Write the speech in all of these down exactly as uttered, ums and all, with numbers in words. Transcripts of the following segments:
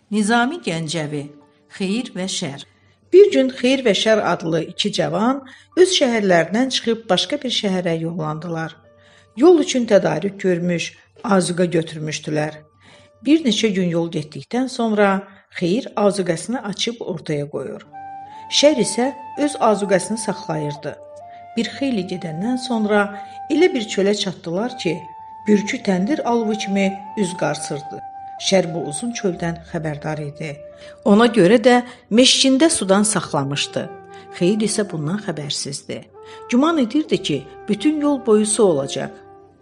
Nizami Gəncəvi, Xeyir və Şər. Bir gün Xeyir və Şər adlı iki cavan öz şəhərlərindən çıxıb başqa bir şəhərə yollandılar. Yol üçün tədarük görmüş, azuqa götürmüşdülər. Bir neçə gün yol getdikdən sonra Xeyir azuqasını açıb ortaya qoyur. Şər isə öz azuqasını saxlayırdı. Bir xeyli gedəndən sonra elə bir çölə çatdılar ki, bürkü təndir alovu kimi üz qarsırdı. Şər bu uzun çöldən xəbərdar idi. Ona görə də meşkində sudan saxlamışdı. Xeyir isə bundan xəbərsizdi. Güman edirdi ki, bütün yol boyu su olacaq.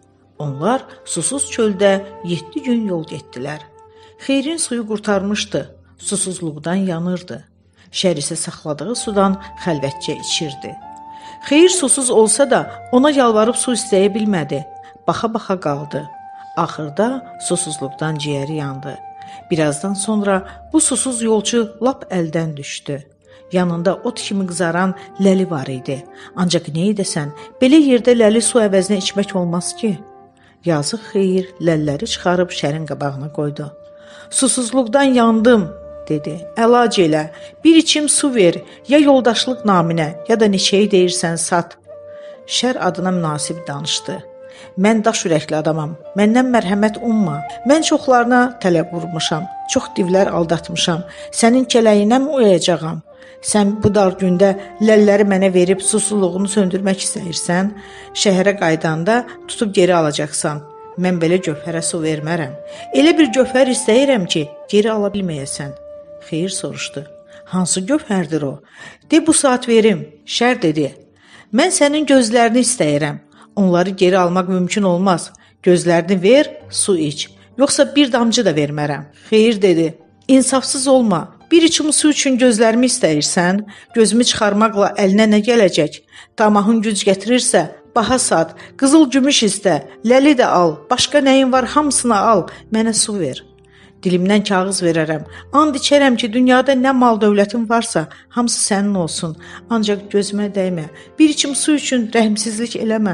Onlar susuz çöldə yeddi gün yol getdilər. Xeyrin suyu qurtarmışdı, susuzluqdan yanırdı. Şər isə saxladığı sudan xəlvətcə içirdi. Xeyir susuz olsa da ona yalvarıb su istəyə bilmədi. Baxa-baxa qaldı. Axırda susuzluqdan ciyəri yandı. Birazdan sonra bu susuz yolçu lap əldən düşdü. Yanında ot kimi qızaran ləli var idi. Ancaq nə edəsən, belə yerdə ləli su əvəzinə içmək olmaz ki. Yazıq Xeyir ləlləri çıxarıb Şərin qabağına qoydu. Susuzluqdan yandım, dedi. Əlac elə, bir içim su ver, ya yoldaşlıq naminə, ya da neçəyi deyirsən sat. Şər adına münasib danışdı. Mən daş ürəkli adamam, məndən mərhəmət umma. Mən çoxlarına tələb vurmuşam, çox divlər aldatmışam. Sənin kələyinə mi uyacağam? Sən bu dar gündə ləlləri mənə verib susuzluğunu söndürmək istəyirsən, şəhərə qaydanda tutub geri alacaqsan. Mən belə gövhərə su vermərəm. Elə bir gövhər istəyirəm ki, geri ala bilməyəsən. Xeyir soruşdu. Hansı gövhərdir o? De bu saat verim. Şər dedi. Mən sənin gözlərini istəyirəm. Onları geri almaq mümkün olmaz. Gözlərini ver, su iç. Yoxsa bir damcı da vermərəm. Xeyir dedi. İnsafsız olma. Bir içim su üçün gözlərimi istəyirsən, gözümü çıxarmaqla əlinə nə gələcək? Tamahın güc gətirirsə, baha sat, qızıl gümüş istə, ləli də al, başqa nəyin var hamısını al, mənə su ver. Dilimdən kağız verərəm, and içərəm ki, dünyada nə mal dövlətin varsa, hamısı sənin olsun, ancaq gözümə dəymə, bir içim su üçün rəhmsizlik eləmə.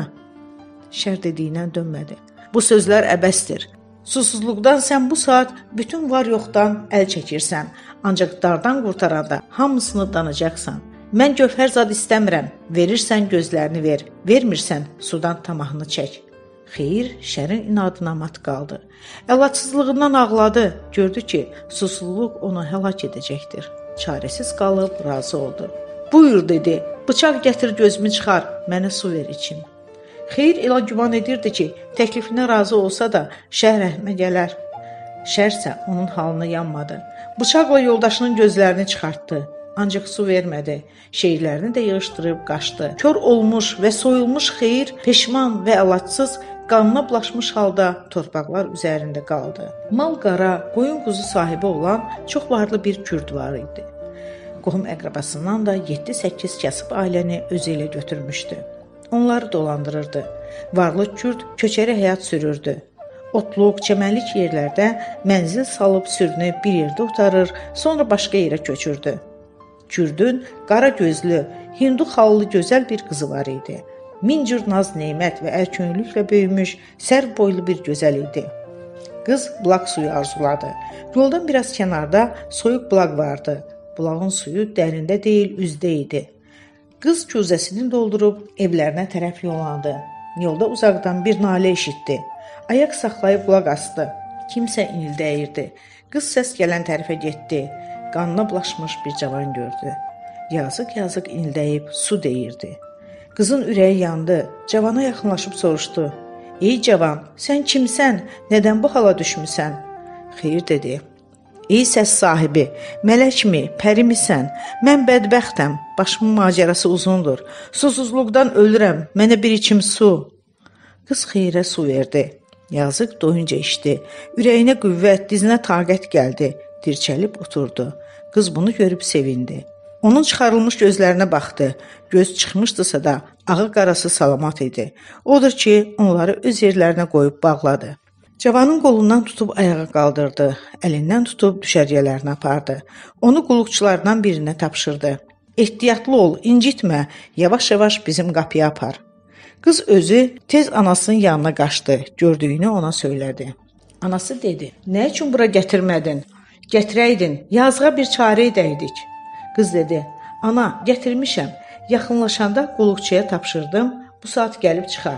Şər dediyindən dönmədi. Bu sözlər əbəsdir. Susuzluqdan sən bu saat bütün var yoxdan əl çəkirsən, ancaq dardan qurtaranda hamısını danacaqsan. Mən gövhər zad istəmirəm, verirsən gözlərini ver, vermirsən sudan tamahını çək. Xeyir Şərin inadına mat qaldı. Əlacsızlığından ağladı, gördü ki, susuzluq onu həlak edəcəkdir. Çarəsiz qalıb razı oldu. Buyur dedi, bıçaq gətir gözümü çıxar, mənə su ver içim. Xeyir elə güman edirdi ki, təklifinə razı olsa da Şər rəhmə gələr. Şərsə onun halına yanmadı. Bıçaqla yoldaşının gözlərini çıxartdı. Ancaq su vermədi. Şeylərini də yığışdırıb qaçdı. Kör olmuş və soyulmuş Xeyir peşman və əlacsız qanına bulaşmış halda torpaqlar üzərində qaldı. Mal qara, qoyun quzu sahibi olan çox varlı bir kürd var idi. Qohum əqrabasından da yeddi səkkiz kasıb ailəni özü ilə götürmüşdü. Onları dolandırırdı. Varlı kürd köçəri həyat sürürdü. Otluq, çəmənlik yerlərdə mənzil salıb sürünü bir yerdə otarır, sonra başqa yerə köçürdü. Kürdün qara gözlü, hindu xallı gözəl bir qızı var idi. Min cür naz, neymət və ərkönlüklə böyümüş, sərv boylu bir gözəl idi. Qız bulaq suyu arzuladı. Yoldan biraz kənarda soyuq bulaq vardı. Bulağın suyu dərində deyil, üzdə idi. Qız küzəsini doldurub evlərinə tərəf yollandı. Yolda uzaqdan bir nalə eşitdi. Ayaq saxlayıb qulaq asdı. Kimsə inildəyirdi. Qız səs gələn tərəfə getdi. Qanına bulaşmış bir cavan gördü. Yazıq-yazıq inildəyib su deyirdi. Qızın ürəyi yandı. Cavana yaxınlaşıb soruşdu. Ey cavan, sən kimsən? Nədən bu hala düşmüsən? Xeyir dedi. Ey səs sahibi, mələkmi, pərimisən? Mən bədbəxtəm, başımın macərası uzundur. Susuzluqdan ölürəm, mənə bir içim su. Qız Xeyrə su verdi. Yazıq doyunca içdi. Ürəyinə qüvvət, dizinə taqət gəldi. Dirçəlib oturdu. Qız bunu görüb sevindi. Onun çıxarılmış gözlərinə baxdı. Göz çıxmışdısa da ağı qarası salamat idi. Odur ki, onları öz yerlərinə qoyub bağladı. Cavanın qolundan tutub ayağa qaldırdı. Əlindən tutub düşərgələrinə apardı. Onu qulluqçulardan birinə tapşırdı. Ehtiyatlı ol, incitmə, yavaş-yavaş bizim qapıya apar. Qız özü tez anasının yanına qaçdı, gördüyünü ona söylədi. Anası dedi, nə üçün bura gətirmədin? Gətirəydin, yazığa bir çarə edəydik. Qız dedi, ana, gətirmişəm. Yaxınlaşanda qulluqçuya tapşırdım, bu saat gəlib çıxar.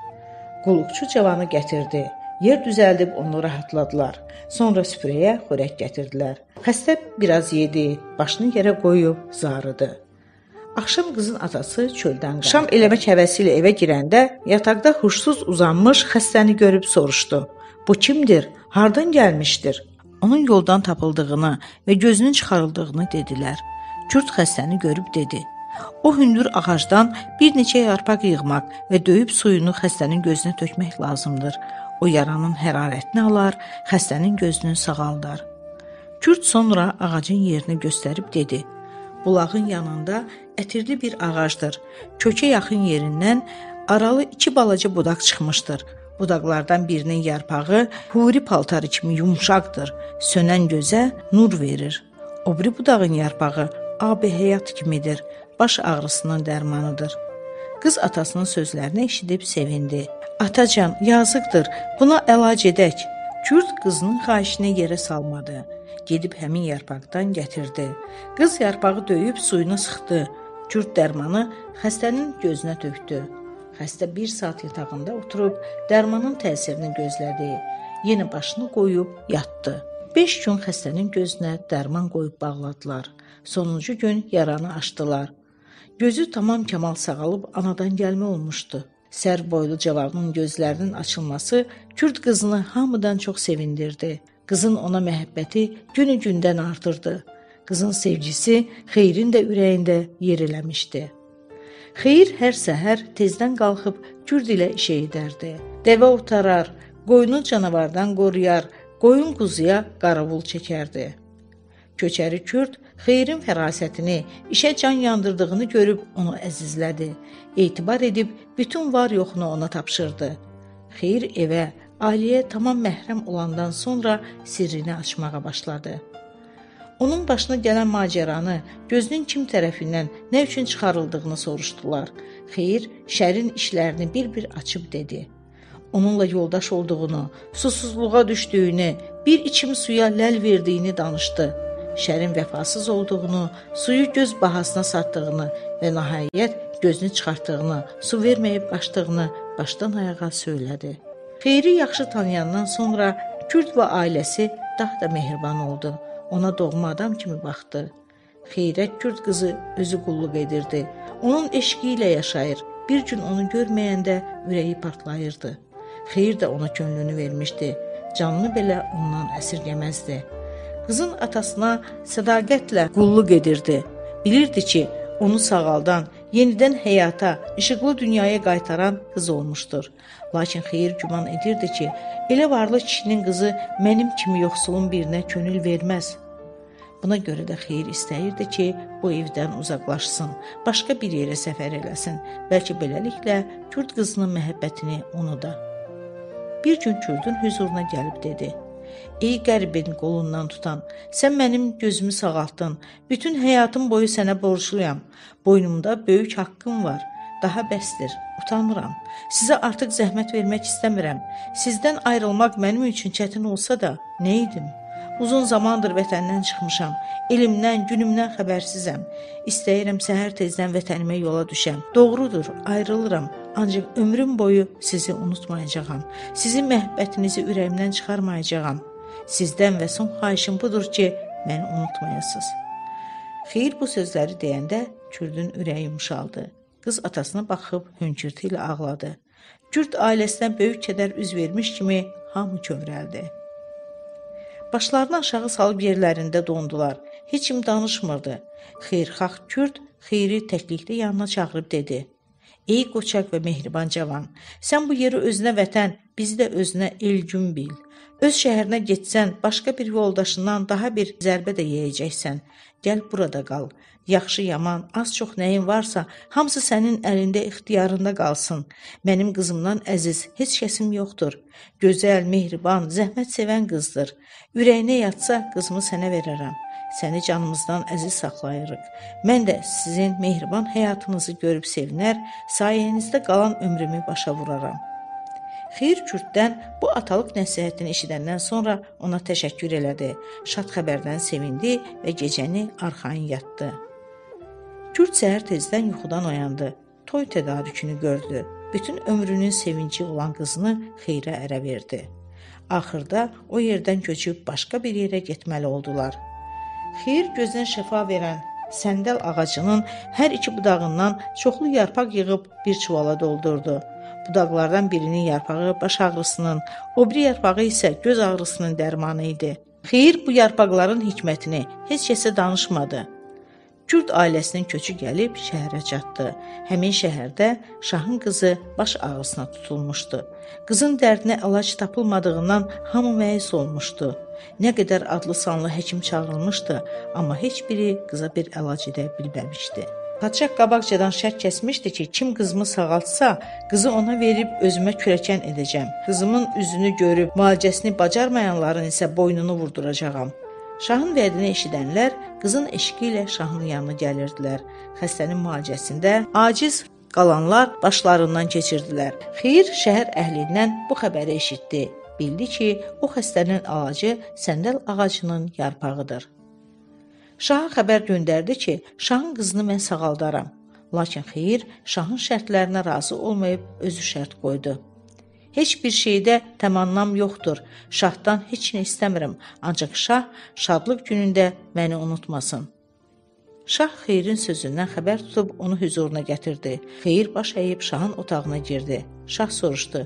Qulluqçu cavanı gətirdi. Yer düzəldib onu rahatladılar. Sonra süfrəyə xörək gətirdilər. Xəstə biraz yedi, başını yerə qoyub zarıdı. Axşam qızın atası çöldən qaldı. Şam eləmək həvəsi ilə evə girəndə yataqda huşsuz uzanmış xəstəni görüb soruşdu. Bu kimdir? Hardan gəlmişdir? Onun yoldan tapıldığını və gözünün çıxarıldığını dedilər. Kürd xəstəni görüb dedi. O hündür ağacdan bir neçə yarpaq yığmaq və döyüb suyunu xəstənin gözünə tökmək lazımdır. O yaranın hərarətini alar, xəstənin gözünü sağaldar. Kürd sonra ağacın yerini göstərib dedi. Bulağın yanında ətirli bir ağacdır. Kökə yaxın yerindən aralı iki balaca budaq çıxmışdır. Budaqlardan birinin yarpağı huri paltarı kimi yumşaqdır. Sönən gözə nur verir. O biri budağın yarpağı ab-i həyat kimidir. Baş ağrısının dərmanıdır. Qız atasının sözlərini eşidib sevindi. Atacan, yazıqdır, buna əlac edək. Kürd qızının xahişini yerə salmadı. Gedib həmin yarpaqdan gətirdi. Qız yarpağı döyüb suyunu sıxdı. Kürd dərmanı xəstənin gözünə tökdü. Xəstə bir saat yatağında oturub dərmanın təsirini gözlədi. Yenə başını qoyub yatdı. Beş gün xəstənin gözünə dərman qoyub bağladılar. Sonuncu gün yaranı açdılar. Gözü tamam kəmal sağalıb anadan gəlmə olmuşdu. Sər boylu cavanın gözlərinin açılması Kürd qızını hamıdan çox sevindirdi. Qızın ona məhəbbəti günü-gündən artırdı. Qızın sevgisi Xeyrin də ürəyində yer eləmişdi. Xeyir hər səhər tezdən qalxıb Kürd ilə işə edərdi. Dəvə otarar, qoyunu canavardan qoruyar, qoyun quzuya qaravul çəkərdi. Köçəri Kürd Xeyrin fərasətini, işə can yandırdığını görüb onu əzizlədi. Etibar edib bütün var yoxunu ona tapşırdı. Xeyir evə, ailəyə tamam məhrəm olandan sonra sirrini açmağa başladı. Onun başına gələn macəranı, gözünün kim tərəfindən, nə üçün çıxarıldığını soruşdular. Xeyir şərin işlərini bir-bir açıb dedi. Onunla yoldaş olduğunu, susuzluğa düşdüyünü, bir içim suya ləl verdiyini danışdı. Şərin vəfasız olduğunu, suyu göz bahasına satdığını və nəhayət gözünü çıxartdığını, su verməyib qaçdığını başdan ayağa söylədi. Xeyri yaxşı tanıyandan sonra Kürd və ailəsi daha da mehriban oldu. Ona doğma adam kimi baxdı. Xeyrət Kürd qızı özü qulluq edirdi. Onun eşqi ilə yaşayır. Bir gün onu görməyəndə ürəyi partlayırdı. Xeyir də ona könlünü vermişdi. Canını belə ondan əsirgəməzdi. Qızın atasına sədaqətlə qulluq edirdi. Bilirdi ki, onu sağaldan, yenidən həyata, işıqlı dünyaya qaytaran qız olmuşdur. Lakin Xeyir güman edirdi ki, elə varlı kişinin qızı mənim kimi yoxsulun birinə könül verməz. Buna görə də Xeyir istəyirdi ki, bu evdən uzaqlaşsın, başqa bir yerə səfər eləsin. Bəlkə beləliklə Kürd qızının məhəbbətini unuda. Bir gün Kürdün hüzuruna gəlib dedi. Ey qəribin qolundan tutan, sən mənim gözümü sağaltdın. Bütün həyatım boyu sənə borcluyam. Boynumda böyük haqqım var. Daha bəsdir, utanıram. Sizə artıq zəhmət vermək istəmirəm. Sizdən ayrılmaq mənim üçün çətin olsa da, nə edim? Uzun zamandır vətəndən çıxmışam. Elimdən, günümdən xəbərsizəm. İstəyirəm səhər tezdən vətənimə yola düşəm. Doğrudur, ayrılıram. Ancaq ömrüm boyu sizi unutmayacağam. Sizin məhəbbətinizi ürəyimdən çıxarmayacağam. Sizdən və son xahişim budur ki, məni unutmayasınız. Xeyir bu sözləri deyəndə Kürdün ürəyi yumşaldı. Qız atasına baxıb hönkürtü ilə ağladı. Kürd ailəsinə böyük kədər üz vermiş kimi hamı kövrəldi. Başlarını aşağı salıb yerlərində dondular. Heç kim danışmırdı. Xeyrxax Kürd Xeyri təklikdə yanına çağırıb dedi. Ey qoçaq və mehriban cavan, sən bu yeri özünə vətən, bizi də özünə el-gün bil. Öz şəhərinə getsən, başqa bir yoldaşından daha bir zərbə də yeyəcəksən. Gəl burada qal. Yaxşı, yaman, az-çox nəyin varsa, hamısı sənin əlində, ixtiyarında qalsın. Mənim qızımdan əziz heç kəsim yoxdur. Gözəl, mehriban, zəhmət sevən qızdır. Ürəyinə yatsa, qızımı sənə verərəm. Səni canımızdan əziz saxlayırıq. Mən də sizin mehriban həyatınızı görüb sevinər, sayənizdə qalan ömrümü başa vuraram. Xeyir Kürddən bu atalıq nəsihətini eşidəndən sonra ona təşəkkür elədi. Şad xəbərdən sevindi və gecəni arxayın yatdı. Kürd səhər tezdən yuxudan oyandı. Toy tədarükünü gördü. Bütün ömrünün sevinci olan qızını Xeyrə ərə verdi. Axırda o yerdən köçüb başqa bir yerə getməli oldular. Xeyir gözdən şəfa verən səndəl ağacının hər iki budağından çoxlu yarpaq yığıb bir çuvala doldurdu. Budaqlardan birinin yarpağı baş ağrısının, o biri yarpağı isə göz ağrısının dərmanı idi. Xeyir bu yarpaqların hikmətini heç kəsə danışmadı. Kürd ailəsinin köçü gəlib şəhərə çatdı. Həmin şəhərdə şahın qızı baş ağrısına tutulmuşdu. Qızın dərdinə əlac tapılmadığından hamı məyus olmuşdu. Nə qədər adlı sanlı həkim çağırılmışdı, amma heç biri qıza bir əlac edə bilməmişdi. Padşah qabaqcadan şərt kəsmişdi ki, kim qızımı sağaltsa, qızı ona verib özümə kürəkən edəcəm. Qızımın üzünü görüb müalicəsini bacarmayanların isə boynunu vurduracağam. Şahın vədini eşidənlər qızın eşqi ilə şahın yanına gəlirdilər. Xəstənin müalicəsində aciz qalanlar başlarından keçirdilər. Xeyir şəhər əhlindən bu xəbəri eşitdi. Bildi ki, o xəstənin əlacı səndəl ağacının yarpağıdır. Şaha xəbər göndərdi ki, şahın qızını mən sağaldaram. Lakin Xeyir şahın şərtlərinə razı olmayıb özü şərt qoydu. Heç bir şeydə təmannam yoxdur. Şahdan heç nə istəmirəm. Ancaq şah şadlıq günündə məni unutmasın. Şah Xeyrin sözündən xəbər tutub onu hüzuruna gətirdi. Xeyir baş əyib şahın otağına girdi. Şah soruşdu.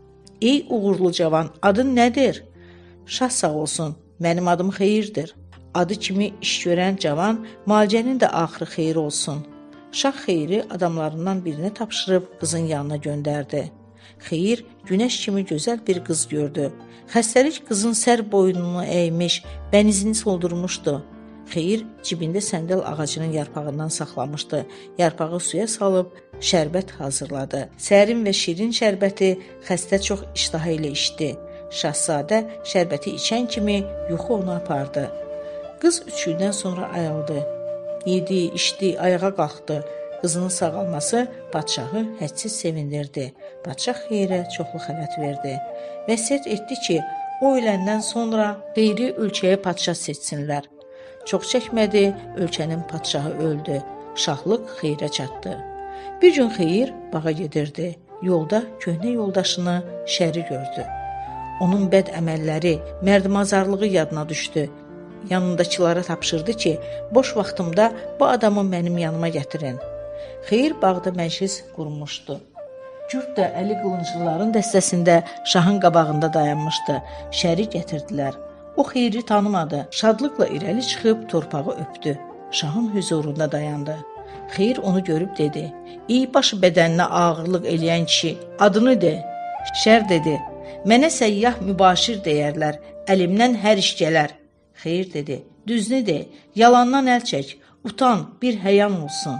Ey uğurlu cavan, adın nədir? Şah sağ olsun, mənim adım Xeyirdir. Adı kimi iş görən cavan, müalicənin də axırı xeyir olsun. Şah Xeyri adamlarından birinə tapşırıb qızın yanına göndərdi. Xeyir günəş kimi gözəl bir qız gördü. Xəstəlik qızın sər boynunu əymiş, bənizini soldurmuşdu. Xeyir cibində səndəl ağacının yarpağından saxlamışdı. Yarpağı suya salıb şərbət hazırladı. Sərin və şirin şərbəti xəstə çox iştahı ilə içdi. Şahzadə şərbəti içən kimi yuxu onu apardı. Qız üç gündən sonra ayıldı. Yedi, içdi, ayağa qalxdı. Qızının sağalması padşahı hədsiz sevindirdi. Padşah Xeyrə çoxlu xələt verdi. Vəsiyyət etdi ki, o öləndən sonra Xeyri ölkəyə padşah seçsinlər. Çox çəkmədi, ölkənin padşahı öldü. Şahlıq Xeyrə çatdı. Bir gün Xeyir bağa gedirdi. Yolda köhnə yoldaşını Şəri gördü. Onun bəd əməlləri, mərdimazarlığı yadına düşdü. Yanındakılara tapşırdı ki, boş vaxtımda bu adamı mənim yanıma gətirin. Xeyir bağda məclis qurmuşdu. Kürd də əli qılınclıların dəstəsində şahın qabağında dayanmışdı. Şəri gətirdilər. O Xeyri tanımadı. Şadlıqla irəli çıxıb torpağı öpdü. Şahın hüzurunda dayandı. Xeyir onu görüb dedi. Ey başı bədəninə ağırlıq eləyən kişi, adını de. Şər dedi. Mənə səyyah mübaşir deyərlər. Əlimdən hər iş gələr. Xeyir dedi. Düzünü de. Yalandan əl çək. Utan, bir həyan olsun.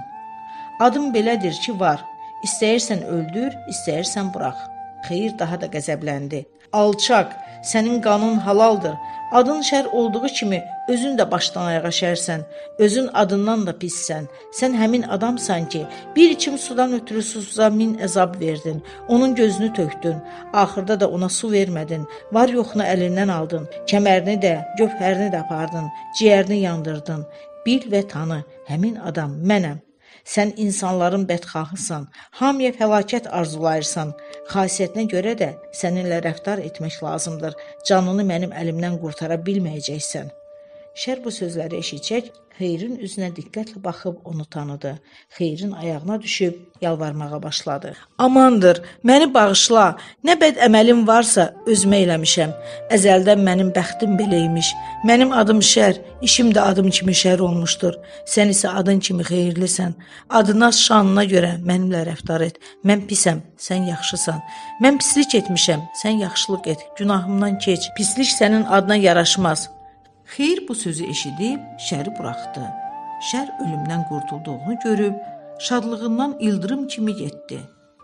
Adım belədir ki, var. İstəyirsən öldür, istəyirsən burax. Xeyir daha da qəzəbləndi. Alçaq, sənin qanın halaldır. Adın şər olduğu kimi özün də başdan ayağa şərsən. Özün adından da pissən. Sən həmin adamsan ki, bir içim sudan ötürü susuza min əzab verdin. Onun gözünü tökdün. Axırda da ona su vermədin. Var yoxunu əlindən aldın. Kəmərini də, gövhərini də apardın. Ciyərini yandırdın. Bil və tanı, həmin adam mənəm. Sən insanların bədxahısan, hamıya fəlakət arzulayırsan. Xasiyyətinə görə də səninlə rəftar etmək lazımdır. Canını mənim əlimdən qurtara bilməyəcəksən. Şər bu sözləri eşitcək, Xeyrin üzünə diqqətlə baxıb onu tanıdı. Xeyrin ayağına düşüb yalvarmağa başladı. Amandır, məni bağışla. Nə bəd əməlim varsa özümə eləmişəm. Əzəldən mənim bəxtim beləymiş. Mənim adım Şər, işim də adım kimi şər olmuşdur. Sən isə adın kimi xeyirlisən. Adına, şanına görə mənimlə rəftar et. Mən pisəm, sən yaxşısan. Mən pislik etmişəm, sən yaxşılıq et. Günahımdan keç. Pislik sənin adına yaraşmaz. Xeyir bu sözü eşidib Şəri buraxdı. Şər ölümdən qurtulduğunu görüb şadlığından ildırım kimi getdi.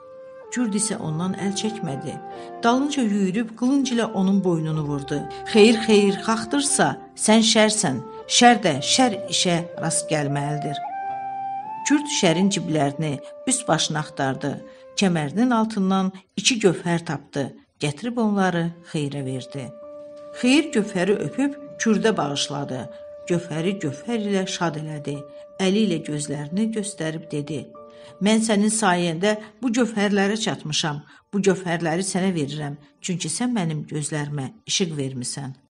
Kürd isə ondan əl çəkmədi. Dalınca yüyürüb qılınc ilə onun boynunu vurdu. Xeyir, xeyir, xaxdırsa sən şərsən. Şər də şər işə rast gəlməlidir. Kürd Şərin ciblərini, üst başını axtardı. Kəmərinin altından iki gövhər tapdı. Gətirib onları Xeyrə verdi. Xeyir Gövhəri öpüb Kürdə bağışladı. Gövhəri Gövhər ilə şad elədi. Əli ilə gözlərini göstərib dedi: Mən sənin sayəndə bu gövhərlərə çatmışam. Bu gövhərləri sənə verirəm, çünki sən mənim gözlərimə işıq vermisən.